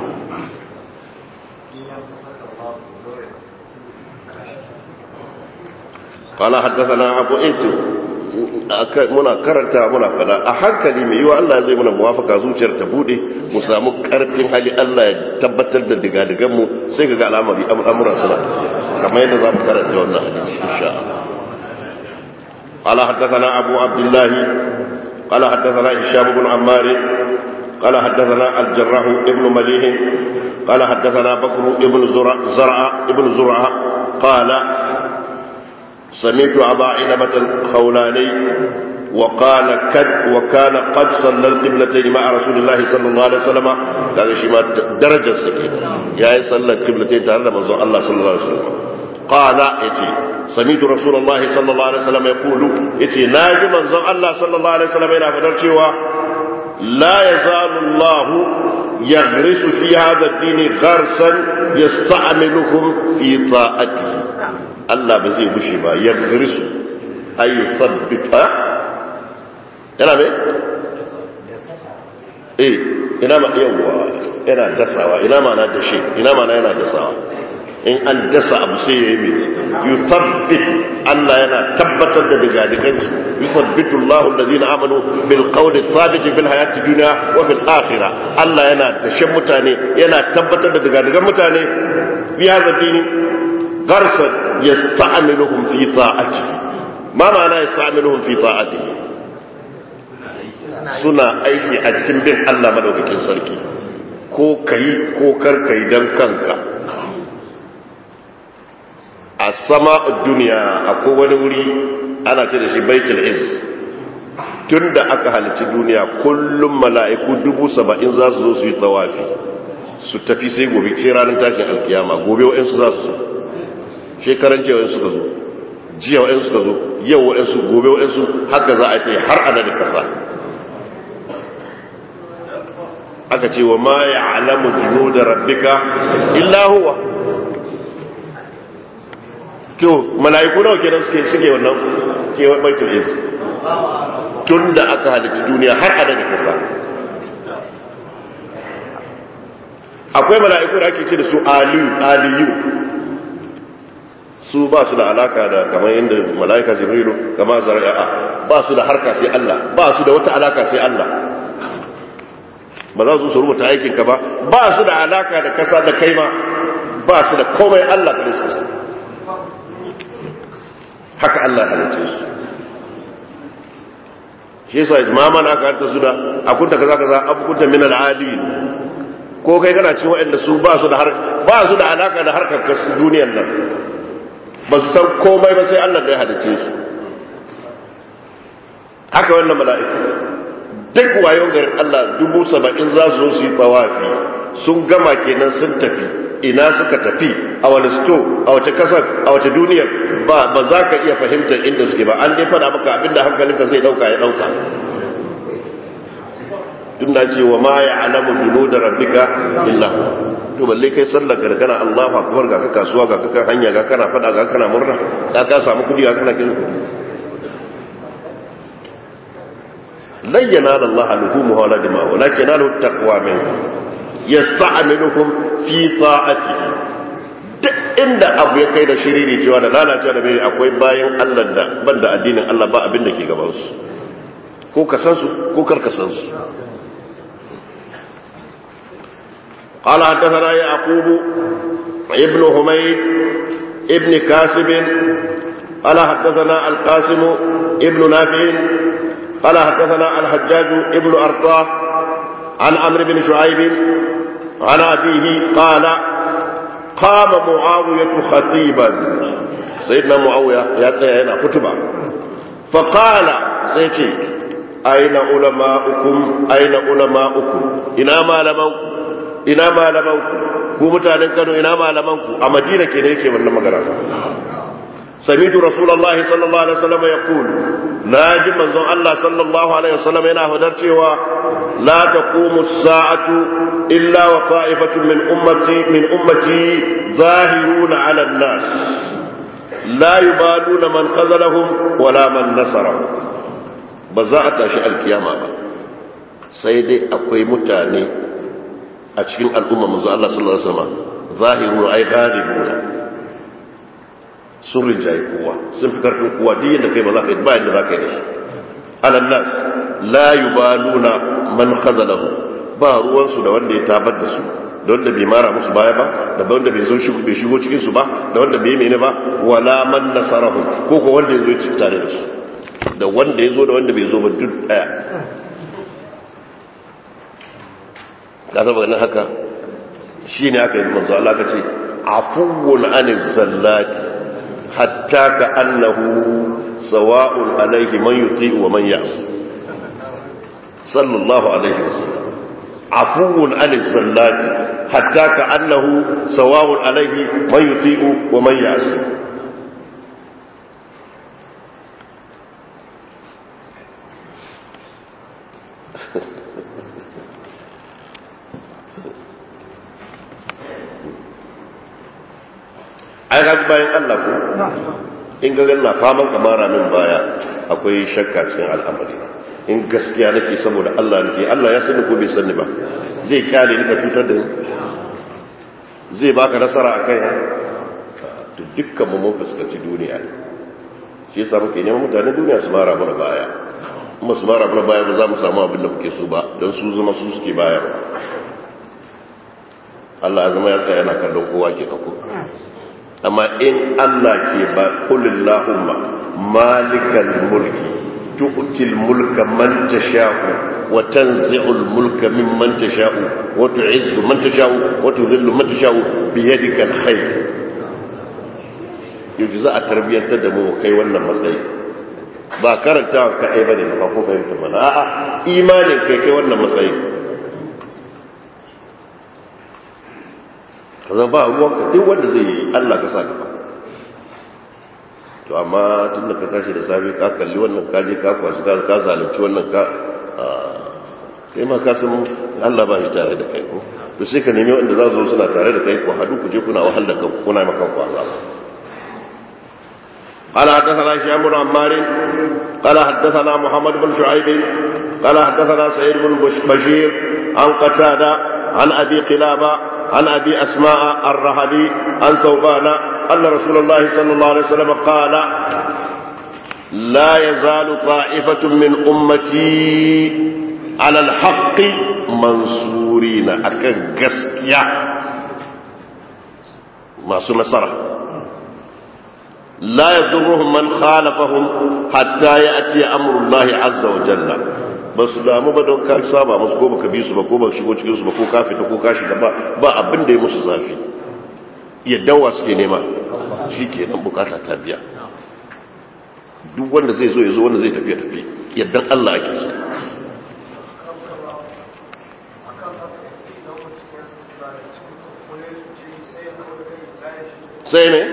A: قال حدثنا ابو انس muna karanta muna fada a hankali mai yiwa Allah zai muna muwafaka zuciyar ta bude mu samu karfin hali Allah ya tabbatar da digadigan mu sai ga al'amari al'amuran suna kamar yadda za mu karanta wannan hadisi insha Allah qala hadathana abu abdullah qala hadathana hisham ibn ammar qala hadathana al-jarrah ibn malih qala hadathana bakr ibn zur'a zur'a ibn zur'a qala سمعت أبا عنبة الخولاني وقال كد وكان قد صلى القبلتين مع رسول الله صلى الله عليه وسلم قال شيما درجة سكينة يا صلى القبلتين تعالى من الله صلى الله عليه وسلم قال اتي سمعت رسول الله صلى الله عليه وسلم يقول اتي ناجي من الله صلى الله عليه وسلم إلى فدرتي لا يزال الله يغرس في هذا الدين غرسا يستعملهم في طاعته Allah ba zai bushe ba ya garisu ayi sabbita yana mai? eh ina ma yawwa yana dasawa ina ma na dashe ina ma na yana dasawa in an dasa abu sai ya yi mai yusabbit Allah yana tabbatar da digadigansu yusabbitu Allahu allazina amanu bil qawli thabit fil hayati dunya wa fil akhirah Allah yana dashen mutane yana tabbatar da digadigan mutane fi hadha dini غرسا يستعملهم في طاعته ما معنى يستعملهم في طاعته سنة أيكي أجتم به الله ملوكين سركي ko kai ko kar kai dan kanka a sama duniya akwai wani wuri ana ce da shi baitul izz tunda aka halitta duniya kullum mala'iku dubu saba'in za su zo su yi tawafi su tafi sai gobe sai ranar tashin alkiyama gobe wa'ansu za su so shekaran jiya wa'yansu suka zo jiya wa'yansu suka zo yau wa'yansu gobe wa'yansu haka za a ce har adadin kasa aka ce wa ma ya alamu jino da rabbika illa huwa to mala'iku nawa kenan suke suke wannan kewa baitul iz tun da aka halitta duniya har adadin kasa akwai mala'iku da ake ce da su aliyu aliyu su ba su da alaka da kamar inda mala'ika jibrilu kama zara'a ba su da harka sai Allah ba su da wata alaka sai Allah ba za su su rubuta aikin ka ba ba su da alaka da kasa da kai ma ba su da komai Allah kada su san haka Allah halice su shi yasa imama na ka ta su da akunta kaza kaza abukunta min al-ali ko kai kana cikin waɗanda su ba su da har ba su da alaka da harkar kasu duniyar nan ba su san komai ba sai Allah da ya halice su haka wannan mala'iku duk wayon garin Allah dubu saba'in za su zo su yi tawafi sun gama kenan sun tafi ina suka tafi a wani sto a wace kasar a wace duniyar ba ba za ka iya fahimtar inda suke ba an dai faɗa maka abinda hankalinka zai ɗauka ya ɗauka tun da ce wa ma ya alamu dunu da rabbika illa to balle kai sallar ka kana Allahu akbar ga ka kasuwa ga ka hanya ga kana fada ga kana murna da ka samu kudi ga kana kin lan yanala Allah luhumuha wala dima'u walakin yanalu taqwa minkum yasta'miluhum fi ta'atihi duk inda abu ya kai da shiriri cewa da lalacewa da bai akwai bayan Allah da banda addinin Allah ba abin da ke gaban su ko ka san su ko kar ka san su قال حدثنا يعقوب ابن حميد ابن كاسب قال حدثنا القاسم ابن نافع قال حدثنا الحجاج ابن أرطاه عن عمرو بن شعيب عن أبيه قال qama muawiyah khatiban sayyidina muawiya ya tsaya yana kutuba fa qala sai ce aina ulama'ukum aina ulama'ukum ina malaman ina malaman ku mutanen Kano ina malaman ku a Madina ke ne yake wannan magana سمعت رسول الله صلى الله عليه وسلم يقول ناجي منزون الله صلى الله عليه وسلم yana hadar cewa la taqumu as-sa'atu illa wa qa'ifatun min ummati min ummati zahiruna 'ala an-nas la yubaluna man khazalahum wala man nasarahum ba za a tashi alkiyama ba sai dai akwai mutane a cikin al'umma manzon Allah sallallahu alaihi wasallam zahiruna ay ghalibuna sun rinjaye kowa sun fi karfin kowa duk yadda kai ba za ka yi bayan da za ka yi da shi alannas la yubaluna man khazalahu ba ruwansu da wanda ya tabar da su da wanda bai mara musu baya ba da wanda bai zo shigo bai shigo cikin su ba da wanda bai mene ba wala man nasarahu ko ko wanda ya zo cikin tare da su da wanda ya zo da wanda bai zo ba duk daya ka saba ganin haka shine aka yi manzo Allah ka ce afuwun aniz zallati حتى كأنه سواء عليه من يطيع ومن يعصي صلى الله عليه وسلم عفو عن الزلات حتى كأنه سواء عليه من يطيع ومن يعصي ai gaji bayan Allah ko in ga ganna faman kamara min baya akwai shakka cikin al'amari in gaskiya nake saboda Allah nake Allah ya sani ko bai sani ba zai kyale ni ka cutar da ni zai baka nasara akai ha to dukkan mu mun fuskanci duniya ne shi yasa muke neman mutanen duniya su mara mana baya kuma su mara mana baya ba za mu samu abin da muke so ba don su zama su suke baya Allah ya zama ya tsaya yana kallon kowa ke ko amma in Allah ke ba kulillahumma malikal mulki tu'til mulka man tasha'u wa tanzi'ul mulka mimman tasha'u wa tu'izzu man tasha'u wa tudhillu man tasha'u bi yadikal khair yaji za a tarbiyantar da mu kai wannan matsayi ba karantawa kadai bane ba ko fahimta mana a'a imanin kai kai wannan matsayi kaza ba ruwanka duk wanda zai yi Allah ka sa gaba to amma tun da ka tashi da safe ka kalli wannan ka je ka kwashi ka ka zalunci wannan ka kai ma ka san Allah ba shi tare da kai ko to sai ka nemi wanda za su zo suna tare da kai ko hadu ku je kuna wahal da kanku kuna maka kwaza قال حدثنا هشام بن عمار قال حدثنا محمد بن شعيب قال حدثنا سعيد بن بشير عن قتادة عن أبي قلابة عن أبي أسماء الرهبي عن ثوبان أن رسول الله صلى الله عليه وسلم قال لا يزال طائفة من أمتي على الحق منصورين أكن قسكيا ما سنة صرح لا يضرهم من خالفهم حتى يأتي أمر الله عز وجل ba su damu ba don ka saba musu ko baka bi su ba ko baka shigo cikin su ba ko ka fita ko ka shiga ba ba abin da ya musu zafi yaddawa suke nema shi ke nan bukata ta biya duk wanda zai zo ya zo wanda zai tafiya tafi yaddan Allah ake so sai ne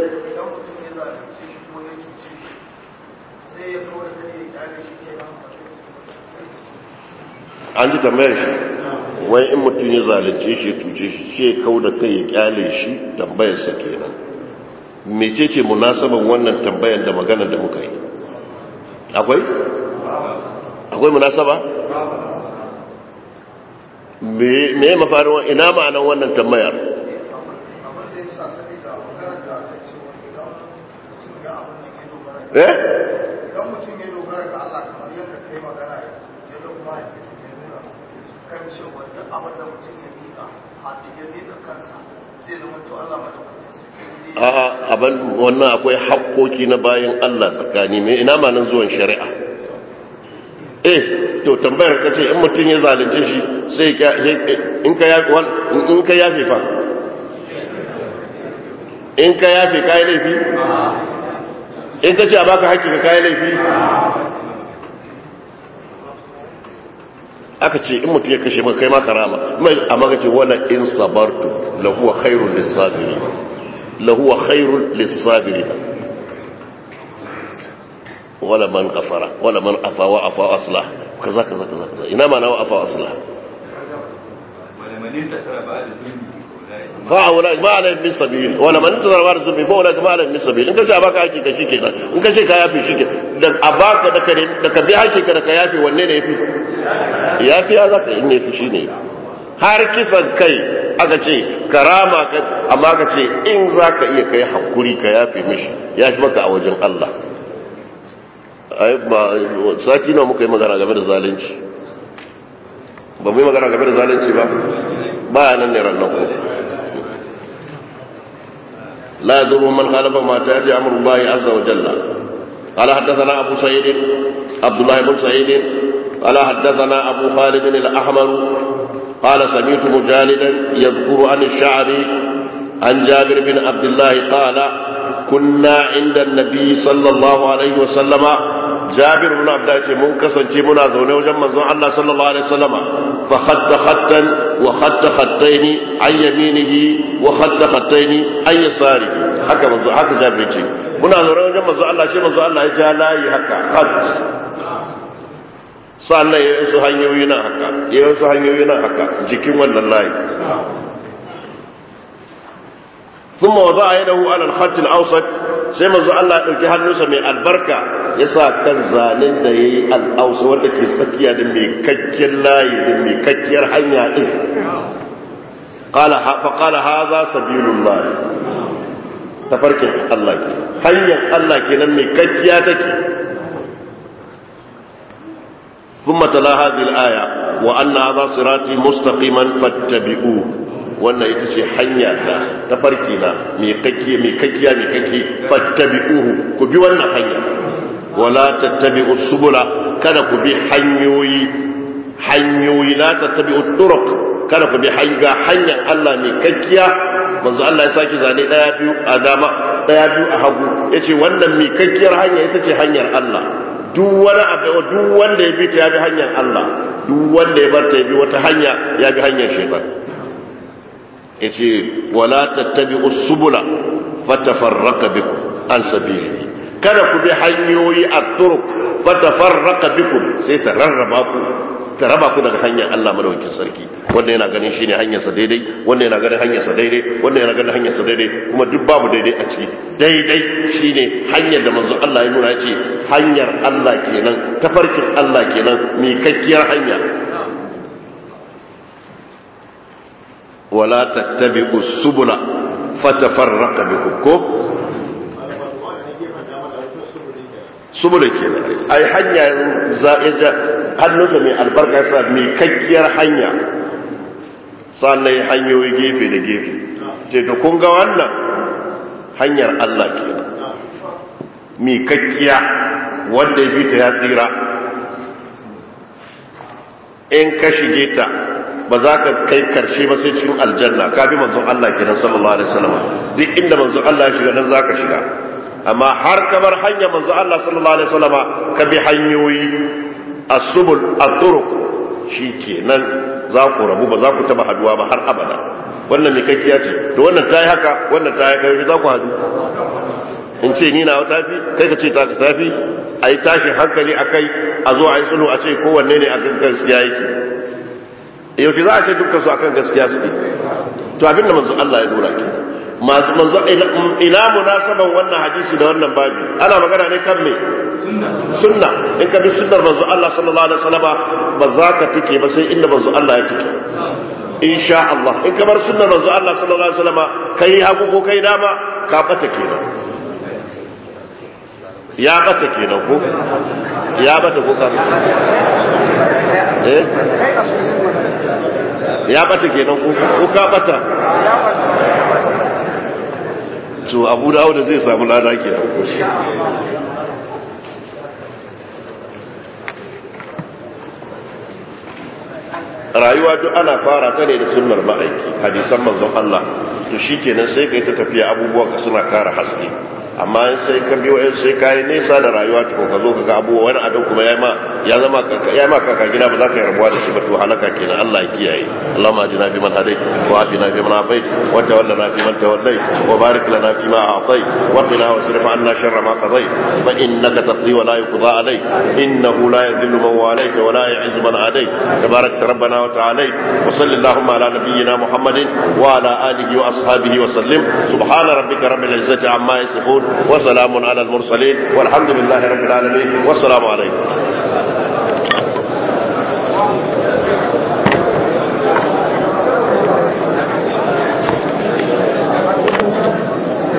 A: an ji tambayar shi wai in mutum ya zalunce shi ya tuce shi ce kau da kai ya kyale shi tambayarsa kenan mecece munasaban wannan tambayar da maganar da muka yi akwai akwai munasaba me me mafarin ina ma'anar wannan tambayar eh
B: idan mutum ya dogara ga Allah kamar yadda kai magana ya da kuma hadisi ne nuna kan cewa duk abin da mutum ya miƙa hatta ya miƙa kansa zai zama to Allah madaukakin sarki
A: a abin wannan akwai haƙƙoƙi na bayan Allah tsakani me ina ma nan zuwan shari'a eh to tambayar ka ce in mutum ya zalunce shi sai in ka yafi in ka yafi fa in ka yafe kayi laifi in ka ce a baka haƙƙi ka kayi laifi aka ce in mutum ya kashe maka kai ma karama amma ka ce wala in sabartu lahuwa khairul lisabirin lahuwa khairul lisabirin wala man ghafara wala man afa wa afa aslah kaza kaza kaza ina ma na wa afa aslah wala man intasara ba'da dhulmi fa'ula ma alayhi min sabil wala man intasara ba'da dhulmi fa'ula ma alayhi min sabil in ka ce abaka hakika shikenan in ka ce ka yafi shike da abaka da ka da ka bi hakika da ka yafi wanne ne yafi yafi ya zaka in yafi shine har kisan kai aka ce karama ka amma ka ce in zaka iya kai hakuri ka yafi mishi yafi maka a wajen Allah ai ba sati nawa muka yi magana game da zalunci ba mu yi magana game da zalunci ba ba nan ne ran nan ko la yadurru man khalafa ma ta'ati amrullahi azza wa jalla qala hadathana abu sa'id abdullah ibn sa'id qala hadathana abu khalid al-ahmar qala sami'tu mujalidan yadhkuru an ash-sha'bi an jabir bin abdullah qala kunna inda an-nabi sallallahu alayhi wa sallama jabir ibn abdullah ce mun kasance muna zaune wajen manzon Allah sallallahu alaihi wasallama fa khatta khattan wa khatta khattaini an yaminihi wa khatta khattaini an yasarihi haka manzo haka jabir ce muna zaune wajen manzon Allah shi manzon Allah ya ja layi haka khat sannan ya su hanyoyi nan haka ya su hanyoyi nan haka jikin wannan layi ثم وضع يده على الخط الاوسط sai manzo Allah ya dauki hannunsa mai albarka ya sa kan zanen da yayi al-aus wanda ke tsakiya da mai kakkiyar layi da mai kakkiyar hanya din qala fa qala hadha sabilullah tafarkin Allah ke hanyar Allah kenan mai kakkiya take thumma tala hadhihi al-aya wa anna hadha sirati mustaqiman fattabi'uhu wannan ita ce hanya ta tafarki na mai kakkiya mai kakkiya mai kakki fattabi'uhu ku bi wannan hanya wala tattabi'us subula kada ku bi hanyoyi hanyoyi la tattabi'ut turuq kada ku bi hanya hanyar Allah mai kakkiya manzo Allah ya saki zane daya biyu a dama daya biyu a hagu yace wannan mai kakkiyar hanya ita ce hanyar Allah duk wani abu duk wanda ya bi ta ya bi hanyar Allah duk wanda ya bar ta ya bi wata hanya ya bi hanyar shaytan yace wala tattabi'us subula fatafarraqa bikum an sabilihi kada ku bi hanyoyi at-turuq fatafarraqa bikum sai ta rarraba ku ta raba ku daga hanyar Allah madaukakin sarki wanda yana ganin shine hanyar sa daidai wanda yana ganin hanyar sa daidai wanda yana ganin hanyar sa daidai kuma duk babu daidai a ciki daidai shine hanyar da manzo Allah ya nuna yace hanyar Allah kenan tafarkin Allah kenan mikakkiyar hanya ولا تتبعوا السبل فتفرق بكم سبل kenan ai hanya za'ija hannunsa mai albarka sa mai kakkiyar hanya sannan hanyoyi gefe da gefe ce to kun ga wannan hanyar Allah kenan mai kakkiya wanda ya bi ta ya tsira in ka shige ta ba za ka kai karshe ba sai cikin aljanna ka bi manzon Allah kenan sallallahu alaihi wasallam duk inda manzon Allah ya shiga nan za ka shiga amma har ka bar hanya manzon Allah sallallahu alaihi wasallam ka bi hanyoyi as-subul at-turuq shikenan za ku rabu ba za ku taba haduwa ba har abada wannan me kakkiya ce to wannan tayi haka wannan tayi kai za ku hadu in ce ni na tafi kai ka ce ta tafi ai tashi hankali akai a zo a yi sulhu a ce kowanne ne a gaskiya yake yaushe za a ce dukkan su akan gaskiya suke to abinda manzo Allah ya dora ke masu manzo ina munasaban wannan hadisi da wannan babi ana magana ne kan me sunna in ka bi sunnar manzo Allah sallallahu alaihi wasallam ba za ka tike ba sai inda manzo Allah ya tike insha Allah in ka bar sunnar manzo Allah sallallahu alaihi wasallam kai hagu ko kai dama ka bata kenan ya bata kenan ko ya bata ko ka eh ya bata kenan ko ka bata to Abu Dawud zai samu lada kenan rayuwa duk ana fara ta ne da sunnar ma'aiki hadisan manzon Allah to shikenan sai kai ta tafiya abubuwan ka suna kara haske amma sai ka biyo sai kai nesa da rayuwa to ka zo ka ga abubuwa wani adam kuma yayi ma ya zama ya ma kaka gida ba za ka yi rabuwa da shi ba to halaka kenan Allah ya kiyaye Allahumma ajina fi man hadait wa afina fi man afait wa tawallana fi man tawallait wa barik lana fi ma a'tait wa qina wasrif 'anna sharra ma qadait fa innaka taqdi wa la yuqda alayk innahu la yadhillu man walayta wa la yu'izzu man adayt tabarak rabbana wa ta'ala wa sallallahu ala nabiyyina muhammadin wa ala alihi wa ashabihi wa sallim subhana rabbika rabbil izzati amma yasifun وسلام على المرسلين والحمد لله رب العالمين والسلام عليكم